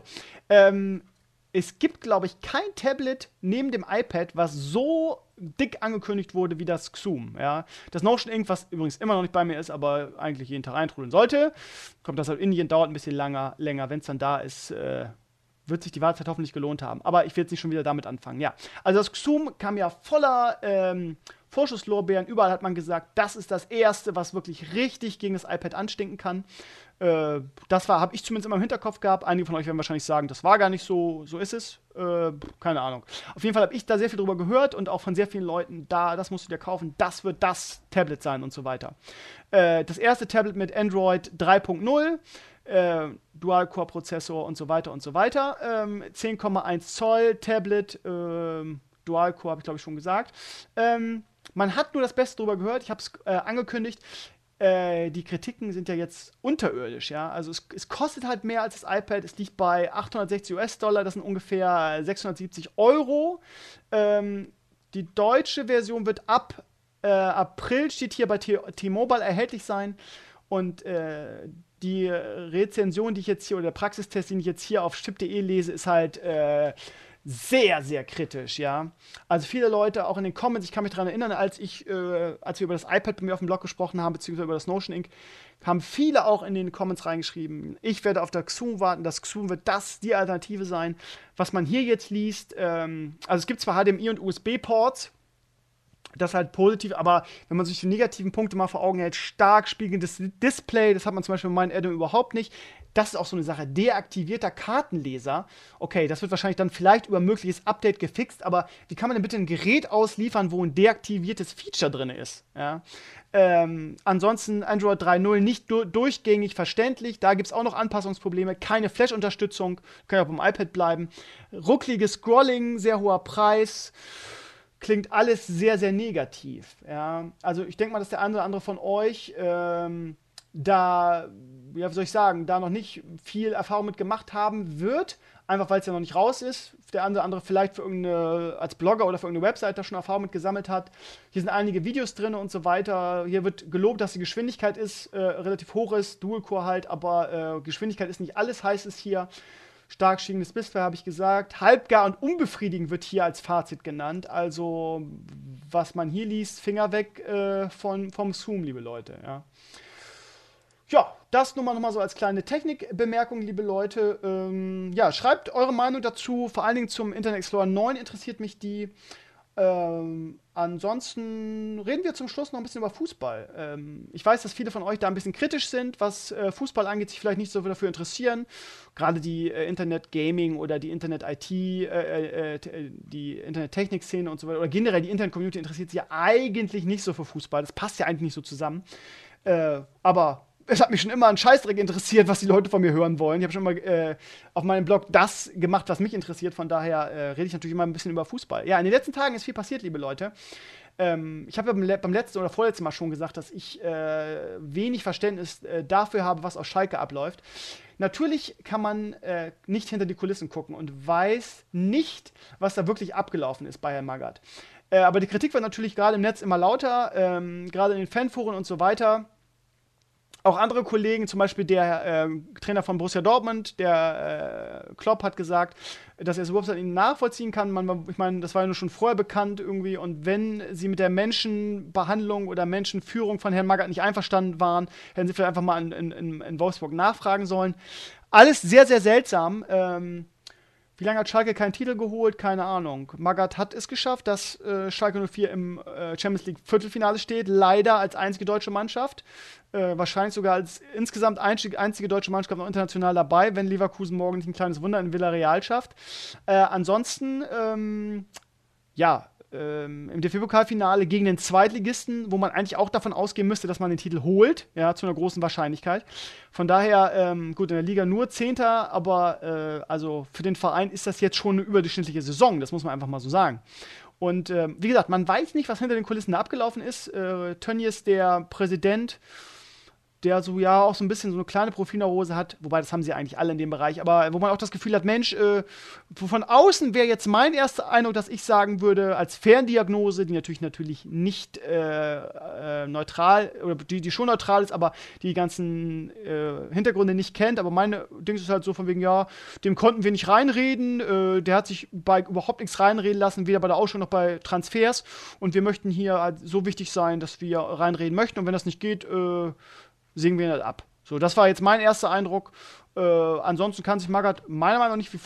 es gibt, glaube ich, kein Tablet neben dem iPad, was so dick angekündigt wurde wie das Xoom. Ja? Das Notion Ink, was übrigens immer noch nicht bei mir ist, aber eigentlich jeden Tag eintrudeln sollte, kommt das aus Indien, dauert ein bisschen länger. Wenn es dann da ist, wird sich die Wartezeit hoffentlich gelohnt haben. Aber ich will jetzt nicht schon wieder damit anfangen. Ja, also das Xoom kam ja voller Vorschusslorbeeren. Überall hat man gesagt, das ist das Erste, was wirklich richtig gegen das iPad anstinken kann. Das habe ich zumindest immer im Hinterkopf gehabt. Einige von euch werden wahrscheinlich sagen, das war gar nicht so. So ist es. Keine Ahnung. Auf jeden Fall habe ich da sehr viel drüber gehört und auch von sehr vielen Leuten, das musst du dir kaufen, das wird das Tablet sein und so weiter. Das erste Tablet mit Android 3.0, Dual-Core-Prozessor und so weiter und so weiter. 10,1 Zoll Tablet, Dual-Core habe ich glaube ich schon gesagt. Man hat nur das Beste drüber gehört. Ich habe es angekündigt. Die Kritiken sind ja jetzt unterirdisch, ja. Also es kostet halt mehr als das iPad. Es liegt bei 860 US-Dollar, das sind ungefähr 670 Euro. Die deutsche Version wird ab April, steht hier bei T-Mobile, erhältlich sein. Und die Rezension, die ich jetzt hier, oder der Praxistest, den ich jetzt hier auf chip.de lese, ist halt sehr, sehr kritisch, ja. Also viele Leute, auch in den Comments, ich kann mich daran erinnern, als wir über das iPad bei mir auf dem Blog gesprochen haben, beziehungsweise über das Notion Ink, haben viele auch in den Comments reingeschrieben, ich werde auf das Xoom warten, das Xoom wird die Alternative sein. Was man hier jetzt liest, also es gibt zwar HDMI und USB-Ports, das ist halt positiv, aber wenn man sich die negativen Punkte mal vor Augen hält, stark spiegelndes Display, das hat man zum Beispiel bei meinem Add-on überhaupt nicht. Das ist auch so eine Sache. Deaktivierter Kartenleser. Okay, das wird wahrscheinlich dann vielleicht über ein mögliches Update gefixt, aber wie kann man denn bitte ein Gerät ausliefern, wo ein deaktiviertes Feature drin ist? Ja? Ansonsten Android 3.0 nicht durchgängig verständlich. Da gibt es auch noch Anpassungsprobleme. Keine Flash-Unterstützung. Kann ja auch beim iPad bleiben. Ruckliges Scrolling, sehr hoher Preis. Klingt alles sehr, sehr negativ. Ja? Also ich denke mal, dass der eine oder andere von euch da noch nicht viel Erfahrung mit gemacht haben wird, einfach weil es ja noch nicht raus ist. Der andere oder andere vielleicht für als Blogger oder für irgendeine Website da schon Erfahrung mit gesammelt hat. Hier sind einige Videos drin und so weiter. Hier wird gelobt, dass die Geschwindigkeit relativ hoch ist, Dual-Core halt, aber Geschwindigkeit ist nicht alles, heißt es hier. Stark stiegendes Display, habe ich gesagt. Halbgar und unbefriedigend wird hier als Fazit genannt. Also, was man hier liest, Finger weg vom Xoom, liebe Leute. Ja, das nur mal so als kleine Technikbemerkung, liebe Leute. Schreibt eure Meinung dazu. Vor allen Dingen zum Internet Explorer 9 interessiert mich die. Ansonsten reden wir zum Schluss noch ein bisschen über Fußball. Ich weiß, dass viele von euch da ein bisschen kritisch sind, was Fußball angeht, sich vielleicht nicht so dafür interessieren. Gerade die Internet-Gaming oder die Internet-IT, die Internet-Technik-Szene und so weiter, oder generell die Internet-Community interessiert sich ja eigentlich nicht so für Fußball. Das passt ja eigentlich nicht so zusammen. Aber es hat mich schon immer ein Scheißdreck interessiert, was die Leute von mir hören wollen. Ich habe schon mal auf meinem Blog das gemacht, was mich interessiert. Von daher rede ich natürlich immer ein bisschen über Fußball. Ja, in den letzten Tagen ist viel passiert, liebe Leute. Ich habe ja beim letzten oder vorletzten Mal schon gesagt, dass ich wenig Verständnis dafür habe, was aus Schalke abläuft. Natürlich kann man nicht hinter die Kulissen gucken und weiß nicht, was da wirklich abgelaufen ist bei Herrn Magath. Aber die Kritik wird natürlich gerade im Netz immer lauter, gerade in den Fanforen und so weiter. Auch andere Kollegen, zum Beispiel der Trainer von Borussia Dortmund, der Klopp, hat gesagt, dass er es überhaupt nicht nachvollziehen kann. Ich meine, das war ja nur schon vorher bekannt irgendwie. Und wenn sie mit der Menschenbehandlung oder Menschenführung von Herrn Magath nicht einverstanden waren, hätten sie vielleicht einfach mal in Wolfsburg nachfragen sollen. Alles sehr, sehr seltsam. Wie lange hat Schalke keinen Titel geholt? Keine Ahnung. Magath hat es geschafft, dass Schalke 04 im Champions League Viertelfinale steht. Leider als einzige deutsche Mannschaft. Wahrscheinlich sogar als insgesamt einzige deutsche Mannschaft noch international dabei, wenn Leverkusen morgen nicht ein kleines Wunder in Villarreal schafft. Ansonsten, im DFB-Pokalfinale gegen den Zweitligisten, wo man eigentlich auch davon ausgehen müsste, dass man den Titel holt, ja, zu einer großen Wahrscheinlichkeit. Von daher, gut, in der Liga nur Zehnter, aber also für den Verein ist das jetzt schon eine überdurchschnittliche Saison, das muss man einfach mal so sagen. Und wie gesagt, man weiß nicht, was hinter den Kulissen da abgelaufen ist. Tönnies, der Präsident, der so ja auch so ein bisschen so eine kleine Profilneurose hat, wobei das haben sie eigentlich alle in dem Bereich, aber wo man auch das Gefühl hat, Mensch, von außen wäre jetzt mein erster Eindruck, dass ich sagen würde, als Ferndiagnose, die natürlich nicht neutral, oder die schon neutral ist, aber die ganzen Hintergründe nicht kennt, aber meine Dings ist halt so von wegen, ja, dem konnten wir nicht reinreden, der hat sich bei überhaupt nichts reinreden lassen, weder bei der Ausstellung noch bei Transfers, und wir möchten hier halt so wichtig sein, dass wir reinreden möchten, und wenn das nicht geht, sägen wir das ab. So, das war jetzt mein erster Eindruck. Ansonsten kann sich Magath meiner Meinung nach nicht viel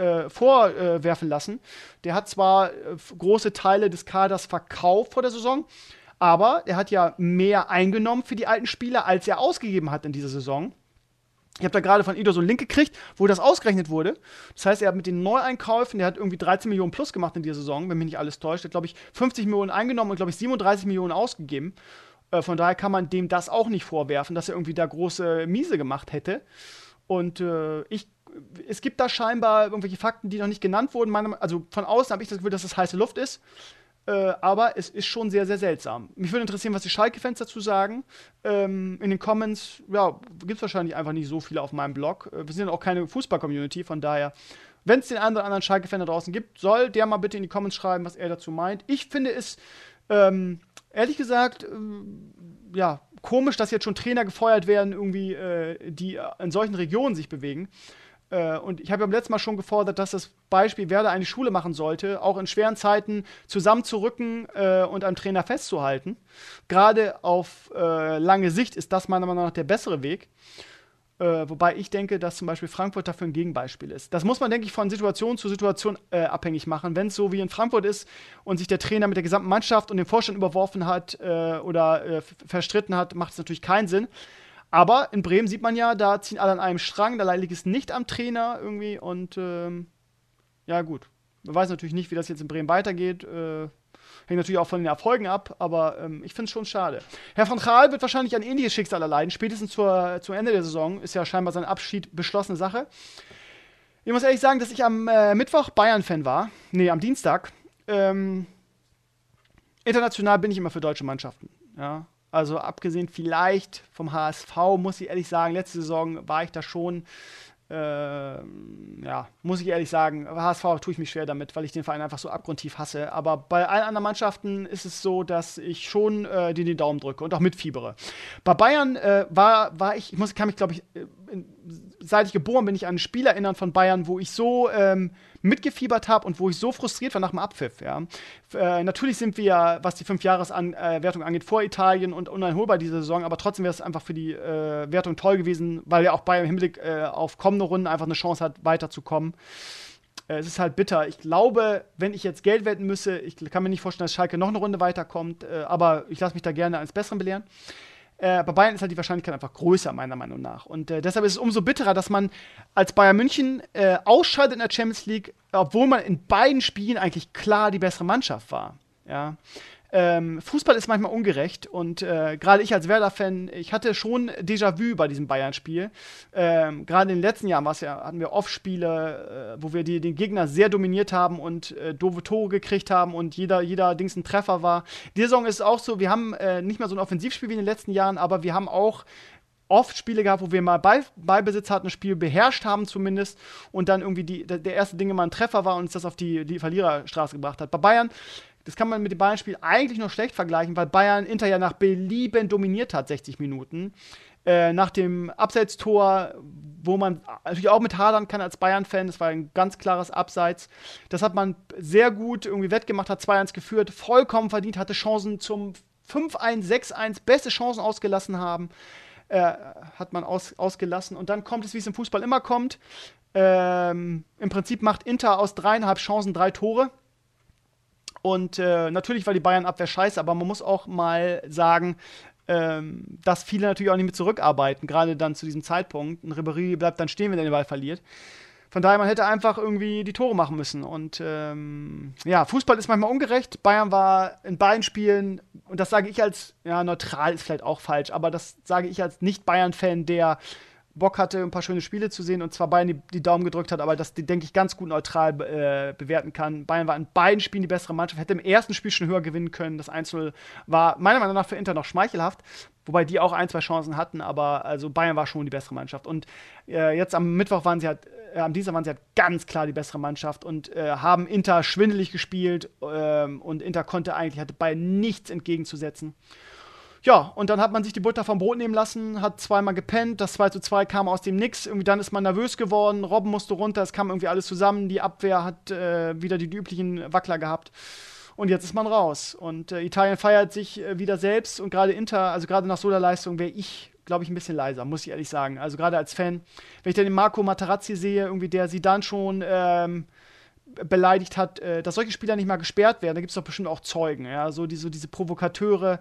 vorwerfen lassen. Der hat zwar große Teile des Kaders verkauft vor der Saison, aber er hat ja mehr eingenommen für die alten Spieler, als er ausgegeben hat in dieser Saison. Ich habe da gerade von Ido so einen Link gekriegt, wo das ausgerechnet wurde. Das heißt, er hat mit den Neueinkäufen, der hat irgendwie 13 Millionen plus gemacht in dieser Saison, wenn mich nicht alles täuscht. Er hat, glaube ich, 50 Millionen eingenommen und, glaube ich, 37 Millionen ausgegeben. Von daher kann man dem das auch nicht vorwerfen, dass er irgendwie da große Miese gemacht hätte. Und es gibt da scheinbar irgendwelche Fakten, die noch nicht genannt wurden. Also von außen habe ich das Gefühl, dass das heiße Luft ist. Aber es ist schon sehr, sehr seltsam. Mich würde interessieren, was die Schalke-Fans dazu sagen. In den Comments, ja, gibt es wahrscheinlich einfach nicht so viele auf meinem Blog. Wir sind ja auch keine Fußball-Community, von daher, wenn es den einen oder anderen Schalke-Fan da draußen gibt, soll der mal bitte in die Comments schreiben, was er dazu meint. Ich finde es ehrlich gesagt, ja, komisch, dass jetzt schon Trainer gefeuert werden, irgendwie, die in solchen Regionen sich bewegen. Und ich habe ja beim letzten Mal schon gefordert, dass das Beispiel Werder eine Schule machen sollte, auch in schweren Zeiten zusammenzurücken und am Trainer festzuhalten. Gerade auf lange Sicht ist das meiner Meinung nach der bessere Weg. Wobei ich denke, dass zum Beispiel Frankfurt dafür ein Gegenbeispiel ist. Das muss man, denke ich, von Situation zu Situation abhängig machen. Wenn es so wie in Frankfurt ist und sich der Trainer mit der gesamten Mannschaft und dem Vorstand überworfen hat oder verstritten hat, macht es natürlich keinen Sinn. Aber in Bremen sieht man ja, da ziehen alle an einem Strang, da liegt es nicht am Trainer irgendwie. Und ja gut, man weiß natürlich nicht, wie das jetzt in Bremen weitergeht. Hängt natürlich auch von den Erfolgen ab, aber ich finde es schon schade. Herr van Gaal wird wahrscheinlich ein ähnliches Schicksal erleiden, spätestens zum Ende der Saison. Ist ja scheinbar sein Abschied beschlossene Sache. Ich muss ehrlich sagen, dass ich am Mittwoch Bayern-Fan war. Nee, am Dienstag. International bin ich immer für deutsche Mannschaften. Ja? Also abgesehen vielleicht vom HSV, muss ich ehrlich sagen, letzte Saison war ich da schon ja, muss ich ehrlich sagen, HSV tue ich mich schwer damit, weil ich den Verein einfach so abgrundtief hasse. Aber bei allen anderen Mannschaften ist es so, dass ich schon den Daumen drücke und auch mitfiebere. Bei Bayern kann mich, glaube ich, seit ich geboren bin, ich an ein Spiel erinnern von Bayern, wo ich so mitgefiebert habe und wo ich so frustriert war nach dem Abpfiff. Ja. Natürlich sind wir, was die 5-Jahres-Wertung angeht, vor Italien und uneinholbar diese Saison, aber trotzdem wäre es einfach für die Wertung toll gewesen, weil ja auch Bayern im Hinblick auf kommende Runden einfach eine Chance hat, weiterzukommen. Es ist halt bitter. Ich glaube, wenn ich jetzt Geld wetten müsse, ich kann mir nicht vorstellen, dass Schalke noch eine Runde weiterkommt, aber ich lasse mich da gerne eines Besseren belehren. Bei Bayern ist halt die Wahrscheinlichkeit einfach größer, meiner Meinung nach. Und deshalb ist es umso bitterer, dass man als Bayern München ausscheidet in der Champions League, obwohl man in beiden Spielen eigentlich klar die bessere Mannschaft war. Ja. Fußball ist manchmal ungerecht und gerade ich als Werder-Fan, ich hatte schon Déjà-vu bei diesem Bayern-Spiel. Gerade in den letzten Jahren hatten wir oft Spiele, wo wir den Gegner sehr dominiert haben und doofe Tore gekriegt haben und jeder Dings ein Treffer war. Die Saison ist auch so, wir haben nicht mehr so ein Offensivspiel wie in den letzten Jahren, aber wir haben auch oft Spiele gehabt, wo wir mal Ballbesitz hatten, ein Spiel beherrscht haben zumindest und dann irgendwie der erste Ding immer ein Treffer war und uns das auf die Verliererstraße gebracht hat. Bei Bayern, das kann man mit dem Bayern-Spiel eigentlich nur schlecht vergleichen, weil Bayern Inter ja nach Belieben dominiert hat, 60 Minuten. Nach dem Abseitstor, wo man natürlich auch mit hadern kann als Bayern-Fan, das war ein ganz klares Abseits. Das hat man sehr gut irgendwie wettgemacht, hat 2-1 geführt, vollkommen verdient, hatte Chancen zum 5-1, 6-1, beste Chancen ausgelassen haben. Hat man ausgelassen. Und dann kommt es, wie es im Fußball immer kommt. Im Prinzip macht Inter aus 3,5 Chancen 3 Tore. Und natürlich war die Bayern-Abwehr scheiße, aber man muss auch mal sagen, dass viele natürlich auch nicht mit zurückarbeiten, gerade dann zu diesem Zeitpunkt. Ein Ribéry bleibt dann stehen, wenn er den Ball verliert. Von daher, man hätte einfach irgendwie die Tore machen müssen. Und Fußball ist manchmal ungerecht. Bayern war in beiden Spielen, und das sage ich als, neutral ist vielleicht auch falsch, aber das sage ich als Nicht-Bayern-Fan, der Bock hatte, ein paar schöne Spiele zu sehen und zwar Bayern die Daumen gedrückt hat, aber das, denke ich, ganz gut neutral bewerten kann. Bayern war in beiden Spielen die bessere Mannschaft, hätte im ersten Spiel schon höher gewinnen können. Das 1-0 war meiner Meinung nach für Inter noch schmeichelhaft, wobei die auch 1-2 Chancen hatten, aber also Bayern war schon die bessere Mannschaft. Und jetzt am Mittwoch am Dienstag waren sie halt ganz klar die bessere Mannschaft und haben Inter schwindelig gespielt und Inter hatte Bayern nichts entgegenzusetzen. Ja, und dann hat man sich die Butter vom Brot nehmen lassen, hat zweimal gepennt, das 2:2 kam aus dem Nix, irgendwie dann ist man nervös geworden, Robben musste runter, es kam irgendwie alles zusammen, die Abwehr hat wieder die üblichen Wackler gehabt und jetzt ist man raus und Italien feiert sich wieder selbst und gerade Inter, also gerade nach so einer Leistung wäre ich, glaube ich, ein bisschen leiser, muss ich ehrlich sagen, also gerade als Fan, wenn ich dann den Marco Materazzi sehe, irgendwie der sie dann schon beleidigt hat, dass solche Spieler nicht mal gesperrt werden, da gibt es doch bestimmt auch Zeugen, ja, so diese Provokateure.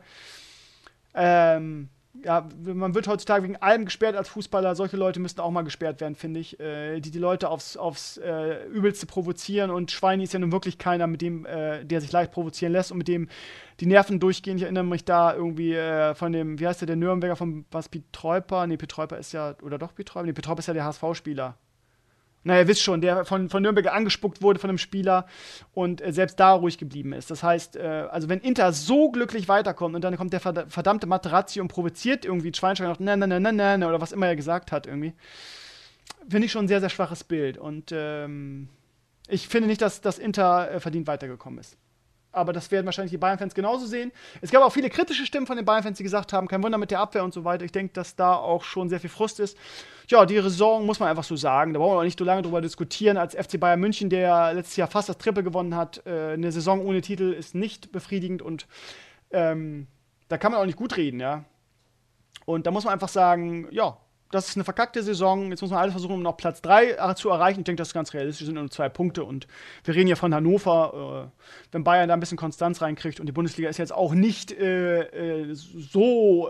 Man wird heutzutage wegen allem gesperrt als Fußballer. Solche Leute müssten auch mal gesperrt werden, finde ich. Die Leute aufs Übelste provozieren. Und Schweini ist ja nun wirklich keiner, mit dem, der sich leicht provozieren lässt und mit dem die Nerven durchgehen. Ich erinnere mich da irgendwie von dem, wie heißt der Nürnberger von Pietreuper? Nee, Pietreuper ist ja, oder doch Pietreuper? Nee, Pietreuper ist ja der HSV-Spieler. Na, ihr wisst schon, der von Nürnberg angespuckt wurde von einem Spieler und selbst da ruhig geblieben ist. Das heißt, also wenn Inter so glücklich weiterkommt und dann kommt der verdammte Materazzi und provoziert irgendwie Schweinsteiger noch nein, oder was immer er gesagt hat irgendwie, finde ich schon ein sehr, sehr schwaches Bild. Und ich finde nicht, dass Inter verdient weitergekommen ist. Aber das werden wahrscheinlich die Bayern-Fans genauso sehen. Es gab auch viele kritische Stimmen von den Bayern-Fans, die gesagt haben, kein Wunder mit der Abwehr und so weiter. Ich denke, dass da auch schon sehr viel Frust ist. Ja, die Saison muss man einfach so sagen. Da brauchen wir auch nicht so lange drüber diskutieren. Als FC Bayern München, der letztes Jahr fast das Triple gewonnen hat, eine Saison ohne Titel ist nicht befriedigend und da kann man auch nicht gut reden, ja. Und da muss man einfach sagen, ja, das ist eine verkackte Saison. Jetzt muss man alles versuchen, um noch Platz 3 zu erreichen. Ich denke, das ist ganz realistisch. Es sind nur 2 Punkte. Und wir reden ja von Hannover. Wenn Bayern da ein bisschen Konstanz reinkriegt und die Bundesliga ist jetzt auch nicht so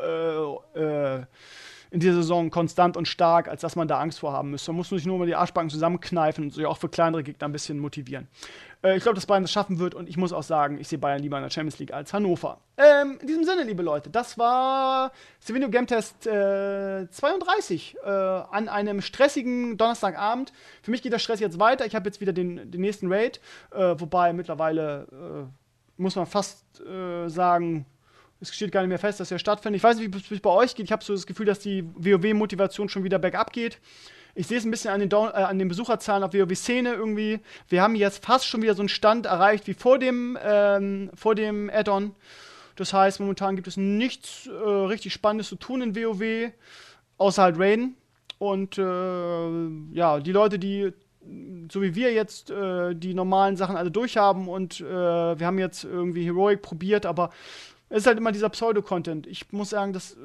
in dieser Saison konstant und stark, als dass man da Angst vor haben müsste. Man muss sich nur mal die Arschbacken zusammenkneifen und sich auch für kleinere Gegner ein bisschen motivieren. Ich glaube, dass Bayern das schaffen wird und ich muss auch sagen, ich sehe Bayern lieber in der Champions League als Hannover. In diesem Sinne, liebe Leute, das war Stevenio Game Test 32 an einem stressigen Donnerstagabend. Für mich geht das Stress jetzt weiter. Ich habe jetzt wieder den nächsten Raid, wobei mittlerweile muss man fast sagen, es steht gar nicht mehr fest, dass er stattfindet. Ich weiß nicht, wie es bei euch geht. Ich habe so das Gefühl, dass die WoW-Motivation schon wieder bergab geht. Ich sehe es ein bisschen an den Besucherzahlen auf WoW-Szene irgendwie. Wir haben jetzt fast schon wieder so einen Stand erreicht wie vor dem Add-on. Das heißt, momentan gibt es nichts richtig Spannendes zu tun in WoW, außer halt Raiden. Und die Leute, die so wie wir jetzt die normalen Sachen alle durchhaben und wir haben jetzt irgendwie Heroic probiert, aber es ist halt immer dieser Pseudo-Content. Ich muss sagen, dass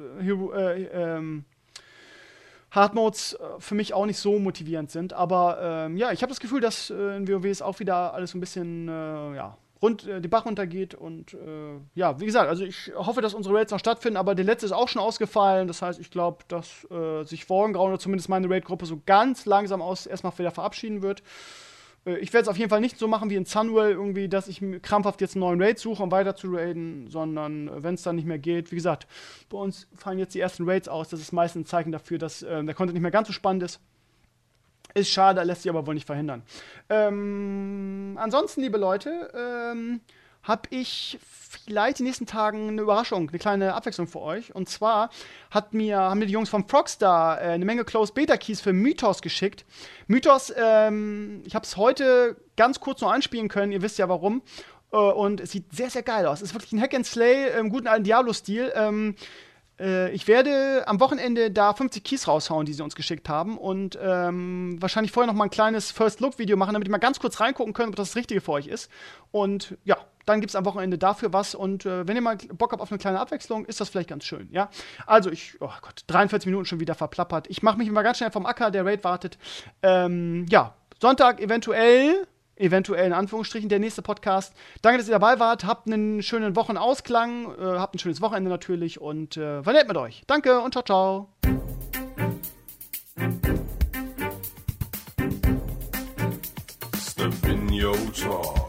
Hardmodes für mich auch nicht so motivierend sind. Aber ich habe das Gefühl, dass in WoW es auch wieder alles so ein bisschen die Bach runtergeht. Und wie gesagt, also ich hoffe, dass unsere Raids noch stattfinden. Aber der letzte ist auch schon ausgefallen. Das heißt, ich glaube, dass sich Wolkengrauen oder zumindest meine Raid-Gruppe so ganz langsam erstmal wieder verabschieden wird. Ich werde es auf jeden Fall nicht so machen wie in Sunwell irgendwie, dass ich krampfhaft jetzt einen neuen Raid suche, um weiter zu raiden, sondern wenn es dann nicht mehr geht, wie gesagt, bei uns fallen jetzt die ersten Raids aus. Das ist meistens ein Zeichen dafür, dass der Content nicht mehr ganz so spannend ist. Ist schade, lässt sich aber wohl nicht verhindern. Ansonsten, liebe Leute, habe ich vielleicht in den nächsten Tagen eine Überraschung, eine kleine Abwechslung für euch. Und zwar haben mir die Jungs von Frogstar eine Menge Closed Beta Keys für Mythos geschickt. Mythos, ich habe es heute ganz kurz noch anspielen können, ihr wisst ja warum. Und es sieht sehr, sehr geil aus. Es ist wirklich ein Hack and Slay im guten alten Diablo-Stil. Ich werde am Wochenende da 50 Keys raushauen, die sie uns geschickt haben. Und wahrscheinlich vorher noch mal ein kleines First-Look-Video machen, damit ihr mal ganz kurz reingucken könnt, ob das Richtige für euch ist. Und ja, dann gibt es am Wochenende dafür was. Und wenn ihr mal Bock habt auf eine kleine Abwechslung, ist das vielleicht ganz schön, ja. Also 43 Minuten schon wieder verplappert. Ich mache mich mal ganz schnell vom Acker, der Raid wartet. Sonntag eventuell in Anführungsstrichen, der nächste Podcast. Danke, dass ihr dabei wart. Habt einen schönen Wochenausklang. Habt ein schönes Wochenende natürlich. Und war nett mit euch. Danke und ciao, ciao. Talk.